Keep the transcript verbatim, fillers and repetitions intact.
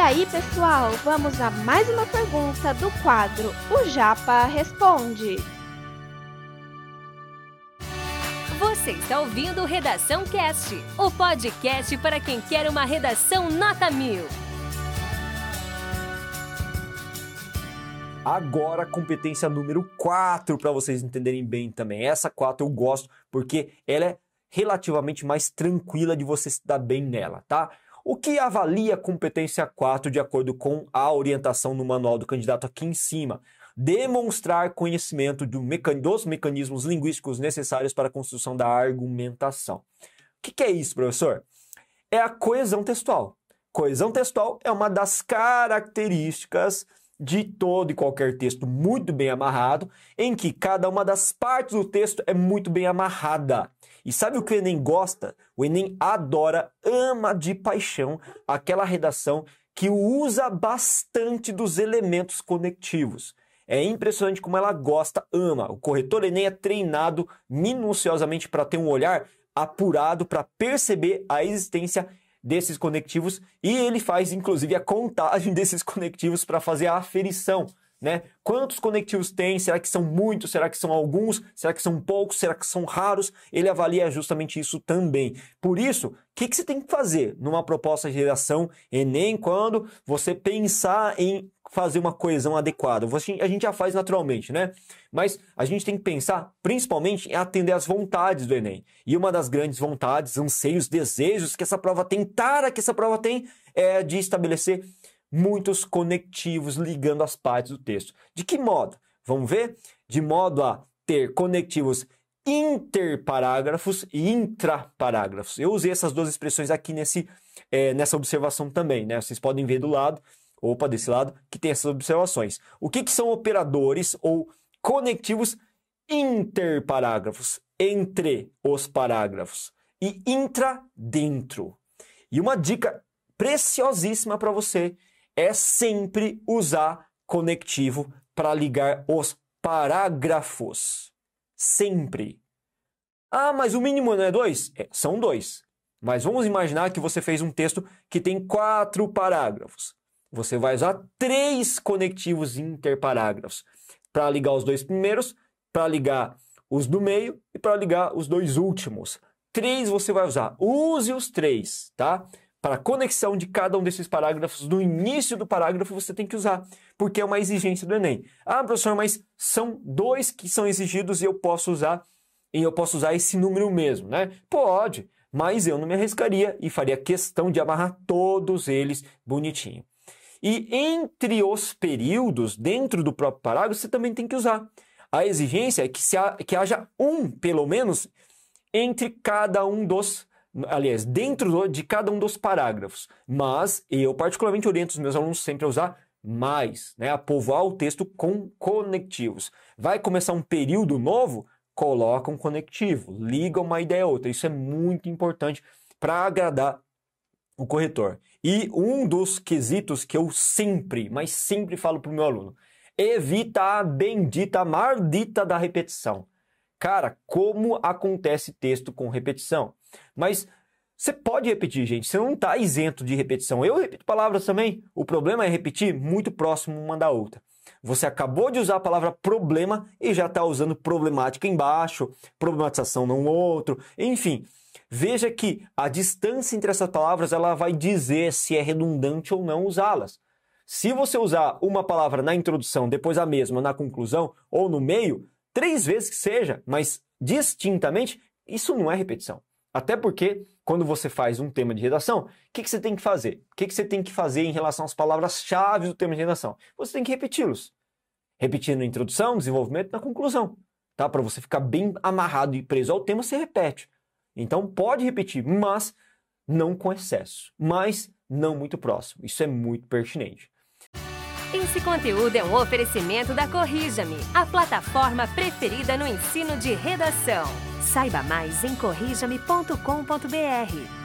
aí, pessoal, vamos a mais uma pergunta do quadro O Japa Responde. Você está ouvindo o Redação Cast, o podcast para quem quer uma redação nota mil. Agora, competência número quatro, para vocês entenderem bem também. Essa quatro eu gosto porque ela é relativamente mais tranquila de você se dar bem nela, tá? O que avalia a competência quatro de acordo com a orientação no manual do candidato aqui em cima? Demonstrar conhecimento do mecan... dos mecanismos linguísticos necessários para a construção da argumentação. O que, que é isso, professor? É a coesão textual. Coesão textual é uma das características de todo e qualquer texto muito bem amarrado, em que cada uma das partes do texto é muito bem amarrada. E sabe o que o Enem gosta? O Enem adora, ama de paixão aquela redação que usa bastante dos elementos conectivos. É impressionante como ela gosta, ama. O corretor Enem é treinado minuciosamente para ter um olhar apurado para perceber a existência desses conectivos e ele faz inclusive a contagem desses conectivos para fazer a aferição, né? Quantos conectivos tem? Será que são muitos? Será que são alguns? Será que são poucos? Será que são raros? Ele avalia justamente isso também. Por isso, o que, que você tem que fazer numa proposta de redação Enem quando você pensar em fazer uma coesão adequada? A gente já faz naturalmente, né? Mas a gente tem que pensar principalmente em atender às vontades do Enem. E uma das grandes vontades, anseios, desejos que essa prova tem, tara que essa prova tem, é de estabelecer muitos conectivos ligando as partes do texto. De que modo? Vamos ver? De modo a ter conectivos interparágrafos e intraparágrafos. Eu usei essas duas expressões aqui nesse, é, nessa observação também, né? Vocês podem ver do lado, opa, desse lado, que tem essas observações. O que, que são operadores ou conectivos interparágrafos? Entre os parágrafos. E intra, dentro. E uma dica preciosíssima para você é sempre usar conectivo para ligar os parágrafos. Sempre. Ah, mas o mínimo não é dois? É, são dois. Mas vamos imaginar que você fez um texto que tem quatro parágrafos. Você vai usar três conectivos interparágrafos para ligar os dois primeiros, para ligar os do meio e para ligar os dois últimos. Três você vai usar. Use os três, tá? Para a conexão de cada um desses parágrafos, no início do parágrafo você tem que usar, porque é uma exigência do Enem. Ah, professor, mas são dois que são exigidos e eu posso usar, e eu posso usar esse número mesmo, né? Pode, mas eu não me arriscaria e faria questão de amarrar todos eles bonitinho. E entre os períodos, dentro do próprio parágrafo, você também tem que usar. A exigência é que, se ha, que haja um, pelo menos, entre cada um dos aliás, dentro de cada um dos parágrafos. Mas eu particularmente oriento os meus alunos sempre a usar mais, né? A povoar o texto com conectivos. Vai começar um período novo? Coloca um conectivo, liga uma ideia a outra. Isso é muito importante para agradar o corretor. E um dos quesitos que eu sempre, mas sempre falo para o meu aluno, evita a bendita, a maldita da repetição. Cara, como acontece texto com repetição? Mas você pode repetir, gente. Você não está isento de repetição. Eu repito palavras também. O problema é repetir muito próximo uma da outra. Você acabou de usar a palavra problema e já está usando problemática embaixo, problematização no outro. Enfim, veja que a distância entre essas palavras ela vai dizer se é redundante ou não usá-las. Se você usar uma palavra na introdução, depois a mesma na conclusão ou no meio, três vezes que seja, mas distintamente, isso não é repetição. Até porque, quando você faz um tema de redação, o que, que você tem que fazer? O que, que você tem que fazer em relação às palavras-chave do tema de redação? Você tem que repeti-los. Repetindo na introdução, desenvolvimento e na conclusão. Tá? Para você ficar bem amarrado e preso ao tema, você repete. Então, pode repetir, mas não com excesso. Mas não muito próximo. Isso é muito pertinente. Esse conteúdo é um oferecimento da Corrija-me, a plataforma preferida no ensino de redação. Saiba mais em corrija me ponto com ponto br.